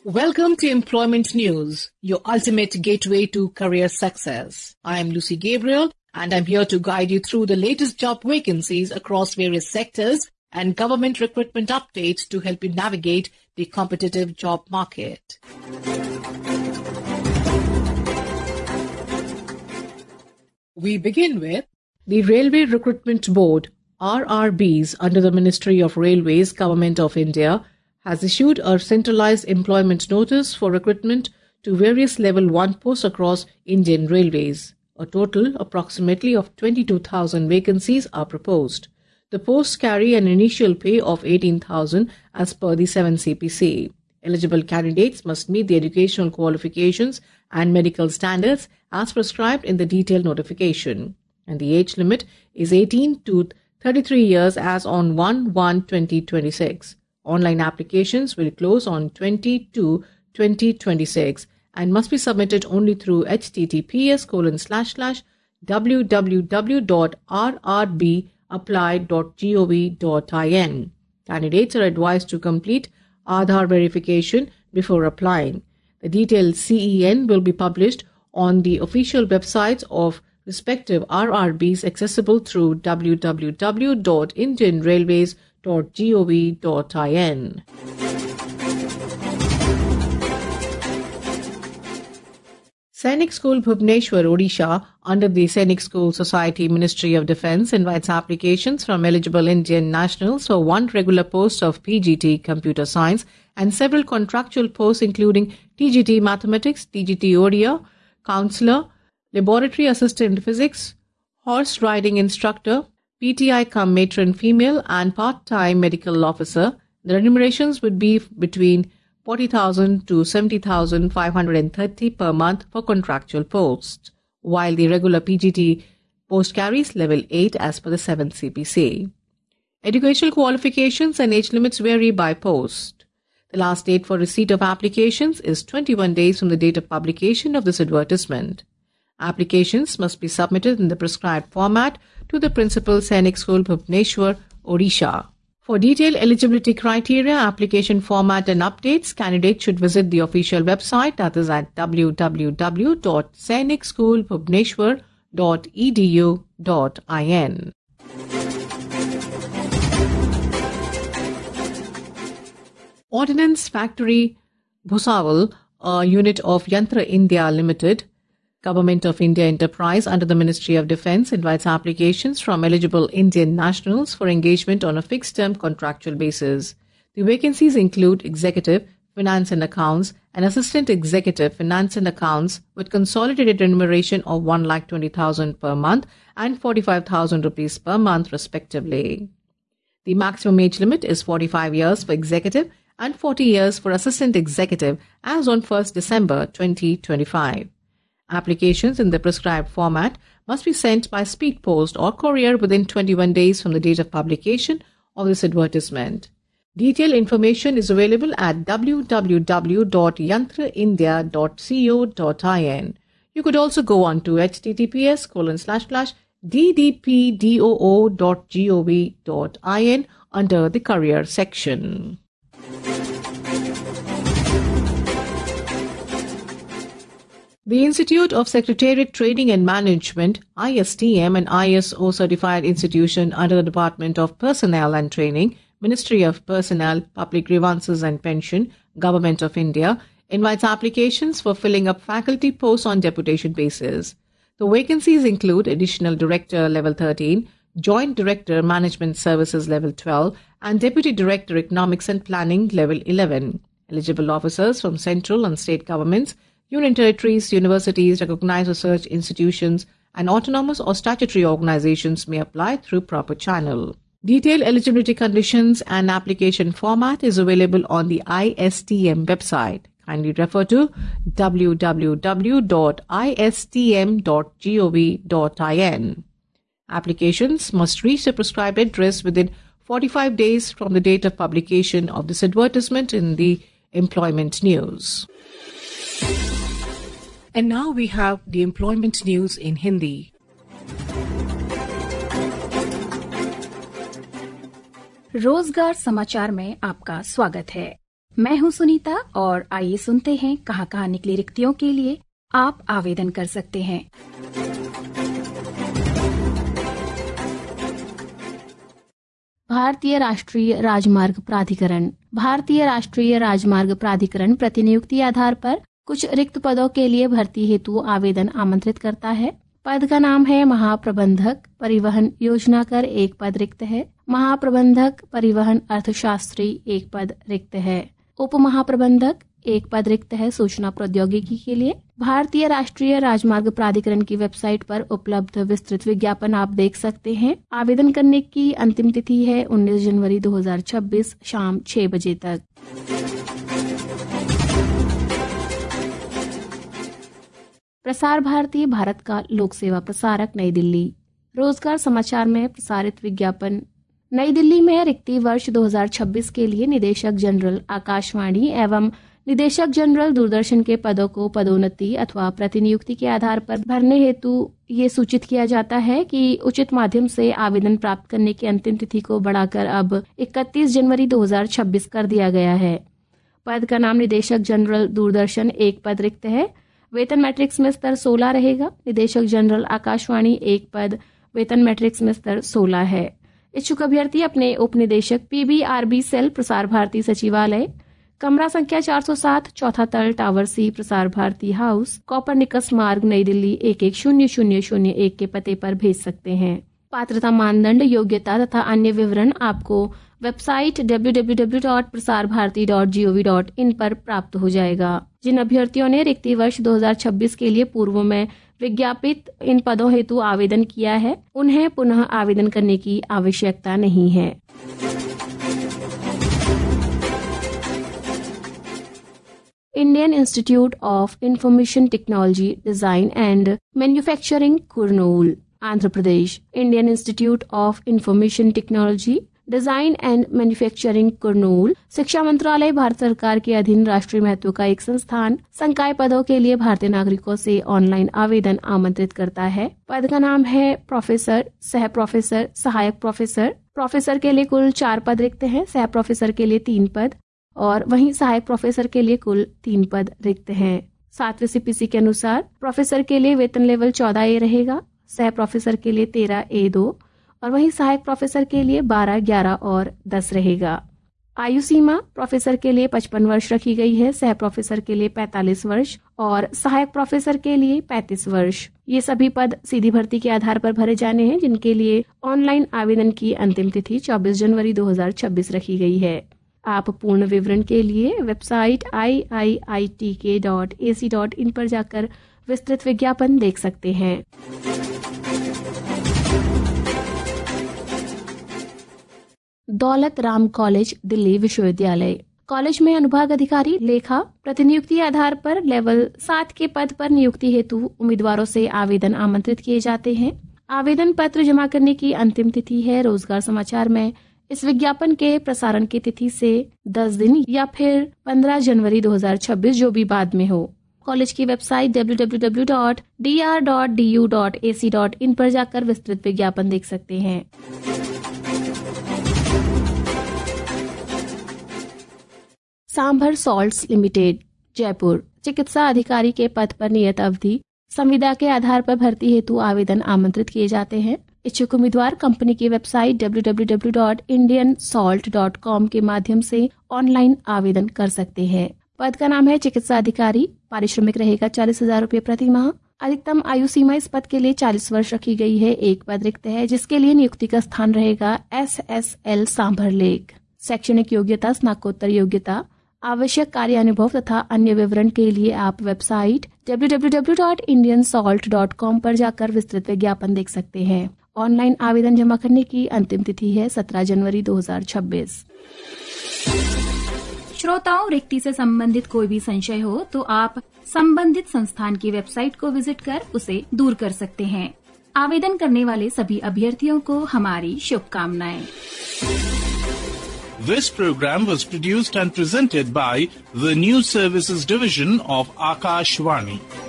Welcome to Employment News, your ultimate gateway to career success. I am Lucy Gabriel, and I'm here to guide you through the latest job vacancies across various sectors and government recruitment updates to help you navigate the competitive job market. We begin with the Railway Recruitment Board, RRBs, under the Ministry of Railways, Government of India, has issued a centralized employment notice for recruitment to various Level 1 posts across Indian Railways. A total approximately of 22,000 vacancies are proposed. The posts carry an initial pay of 18,000 as per the 7 CPC. Eligible candidates must meet the educational qualifications and medical standards as prescribed in the detailed notification. And the age limit is 18 to 33 years as on 1/1/2026. Online applications will close on 20/2/2026 and must be submitted only through https://www.rrbapply.gov.in. Candidates are advised to complete Aadhaar verification before applying. The detailed CEN will be published on the official websites of respective RRBs accessible through www.indianrailways.gov.in. Sainik School Bhubaneswar, Odisha, under the Sainik School Society, Ministry of Defence, invites applications from eligible Indian nationals for one regular post of PGT Computer Science and several contractual posts including TGT Mathematics, TGT Odia, Counselor, Laboratory Assistant Physics, Horse Riding Instructor, PTI cum Matron Female and Part-Time Medical Officer. The remunerations would be between 40,000 to 70,530 per month for contractual posts, while the regular PGT post carries level 8 as per the 7th CPC. Educational qualifications and age limits vary by post. The last date for receipt of applications is 21 days from the date of publication of this advertisement. Applications must be submitted in the prescribed format to the Principal Sainik School Bhubaneswar, Odisha. For detailed eligibility criteria, application format and updates, candidates should visit the official website, that is at www.sainikschoolbhubaneswar.edu.in. Ordnance Factory Bhusawal, a unit of Yantra India Limited, Government of India enterprise under the Ministry of Defence, invites applications from eligible Indian nationals for engagement on a fixed-term contractual basis. The vacancies include Executive, Finance and Accounts, and Assistant Executive, Finance and Accounts with consolidated remuneration of 1,20,000 per month and 45,000 rupees per month respectively. The maximum age limit is 45 years for Executive and 40 years for Assistant Executive as on 1st December 2025. Applications in the prescribed format must be sent by speed post or courier within 21 days from the date of publication of this advertisement. Detailed information is available at www.yantraindia.co.in. You could also go on to https://ddpdoo.gov.in under the career section. The Institute of Secretariat Training and Management, ISTM, an ISO certified institution under the Department of Personnel and Training, Ministry of Personnel, Public Grievances and Pension, Government of India, invites applications for filling up faculty posts on deputation basis. The vacancies include Additional Director Level 13, Joint Director Management Services Level 12, and Deputy Director Economics and Planning Level 11. Eligible officers from central and state governments, union territories, universities, recognized research institutions, and autonomous or statutory organizations may apply through proper channel. Detailed eligibility conditions and application format is available on the ISTM website. Kindly refer to www.istm.gov.in. Applications must reach the prescribed address within 45 days from the date of publication of this advertisement in the Employment News. And now we have the Employment News in Hindi. रोजगार समाचार में आपका स्वागत है। मैं हूँ सुनीता और आइए सुनते हैं कहाँ कहाँ निकली रिक्तियों के लिए आप आवेदन कर सकते हैं। भारतीय राष्ट्रीय राजमार्ग प्राधिकरण। भारतीय राष्ट्रीय राजमार्ग प्राधिकरण प्रतिनियुक्ति आधार पर कुछ रिक्त पदों के लिए भर्ती हेतु आवेदन आमंत्रित करता है। पद का नाम है महाप्रबंधक परिवहन योजना कर, एक पद रिक्त है। महाप्रबंधक परिवहन अर्थशास्त्री, एक पद रिक्त है। उप महाप्रबंधक, एक पद रिक्त है सूचना प्रौद्योगिकी के लिए। भारतीय राष्ट्रीय राजमार्ग प्राधिकरण की वेबसाइट पर उपलब्ध विस्तृत विज्ञापन आप देख सकते हैं। आवेदन करने की अंतिम तिथि है 19 जनवरी 2026 शाम 6 बजे तक। प्रसार भारती भारत का लोक सेवा प्रसारक, नई दिल्ली। रोजगार समाचार में प्रसारित विज्ञापन। नई दिल्ली में रिक्ति वर्ष 2026 के लिए निदेशक जनरल आकाशवाणी एवं निदेशक जनरल दूरदर्शन के पदों को पदोन्नति अथवा प्रतिनियुक्ति के आधार पर भरने हेतु ये सूचित किया जाता है कि उचित माध्यम से आवेदन प्राप्त करने की अंतिम तिथि को बढ़ाकर अब 31 जनवरी 2026 कर दिया गया है। पद का नाम निदेशक जनरल दूरदर्शन, एक पद रिक्त है। वेतन मैट्रिक्स में स्तर 16 रहेगा। निदेशक जनरल आकाशवाणी, एक पद, वेतन मैट्रिक्स में स्तर 16 है। इच्छुक अभ्यर्थी अपने उप निदेशक PBRB सेल, प्रसार भारती सचिवालय, कमरा संख्या 407, चौथा तल, tower C, Prasar Bharati house, Copernicus मार्ग, नई दिल्ली 110001 के पते पर भेज सकते हैं। पात्रता मानदंड, योग्यता तथा अन्य विवरण आपको वेबसाइट www.prasarbharati.gov.in पर प्राप्त हो जाएगा। जिन अभ्यर्थियों ने रिक्ति वर्ष 2026 के लिए पूर्व में विज्ञापित इन पदों हेतु आवेदन किया है, उन्हें पुनः आवेदन करने की आवश्यकता नहीं है। Indian institute of information technology design and manufacturing, Kurnool, Andhra Pradesh. Indian institute of information technology design and manufacturing, Kurnool शिक्षा मंत्रालय, भारत सरकार के अधीन राष्ट्रीय महत्व का एक संस्थान संकाय पदों के लिए भारतीय नागरिकों से ऑनलाइन आवेदन आमंत्रित करता है। पद का नाम है प्रोफेसर, सह प्रोफेसर, सहायक प्रोफेसर। प्रोफेसर के लिए कुल 4 पद रिक्त हैं, सह प्रोफेसर के लिए 3 पद और वहीं सहायक प्रोफेसर के लिए कुल 3 पद रिक्त हैं। 7वें CPC के अनुसार प्रोफेसर के लिए वेतन लेवल 14A रहेगा, सह प्रोफेसर के लिए 13A2 और वहीं सहायक प्रोफेसर के लिए 12, 11 और 10 रहेगा। आयु सीमा प्रोफेसर के लिए 55 वर्ष रखी गई है, सह प्रोफेसर के लिए 45 वर्ष और सहायक प्रोफेसर के लिए 35 वर्ष। ये सभी पद सीधी भर्ती के आधार पर भरे जाने हैं, जिनके लिए ऑनलाइन आवेदन की अंतिम तिथि 24 जनवरी 2026 रखी गई है। आप पूर्ण विवरण के लिए वेबसाइट iiitk.ac.in पर जाकर विस्तृत विज्ञापन देख सकते हैं। दौलत राम कॉलेज, दिल्ली विश्वविद्यालय। कॉलेज में अनुभाग अधिकारी लेखा प्रतिनियुक्ति आधार पर लेवल 7 के पद पर नियुक्ति हेतु उम्मीदवारों से आवेदन आमंत्रित किए जाते हैं। आवेदन पत्र जमा करने की अंतिम तिथि है। रोजगार समाचार में इस विज्ञापन के प्रसारण की तिथि से 10 दिन या फिर 15 जनवरी 2026 जो भी बाद में हो। कॉलेज की वेबसाइट www.dr.du.ac.in पर जाकर विस्तृत विज्ञापन देख सकते हैं। Sambhar salts limited, Jaipur. चिकित्सा अधिकारी के पद पर नियत अवधि संविदा के आधार पर भर्ती हेतु आवेदन आमंत्रित किए जाते हैं। इच्छुक उम्मीदवार कंपनी की वेबसाइट www.indiansalt.com के माध्यम से ऑनलाइन आवेदन कर सकते हैं। पद का नाम है चिकित्सा अधिकारी। पारिश्रमिक रहेगा 40,000 रूपए प्रति माह। अधिकतम आयु सीमा इस पद के लिए 40 वर्ष रखी गई है। एक पद रिक्त है जिसके लिए नियुक्ति का स्थान रहेगा SSL सांभर लेक। शैक्षणिक योग्यता स्नातकोत्तर योग्यता। आवश्यक कार्य अनुभव तथा अन्य विवरण के लिए आप वेबसाइट www.indiansalt.com पर जाकर विस्तृत विज्ञापन देख सकते हैं। ऑनलाइन आवेदन जमा करने की अंतिम तिथि है 17 जनवरी 2026। श्रोताओं, रिक्ति से संबंधित कोई भी संशय हो तो आप संबंधित संस्थान की वेबसाइट को विजिट कर उसे दूर कर सकते हैं। आवेदन करने वाले सभी अभ्यर्थियों को हमारी शुभकामनाएं। This program was produced and presented by the News Services Division of Akashvani.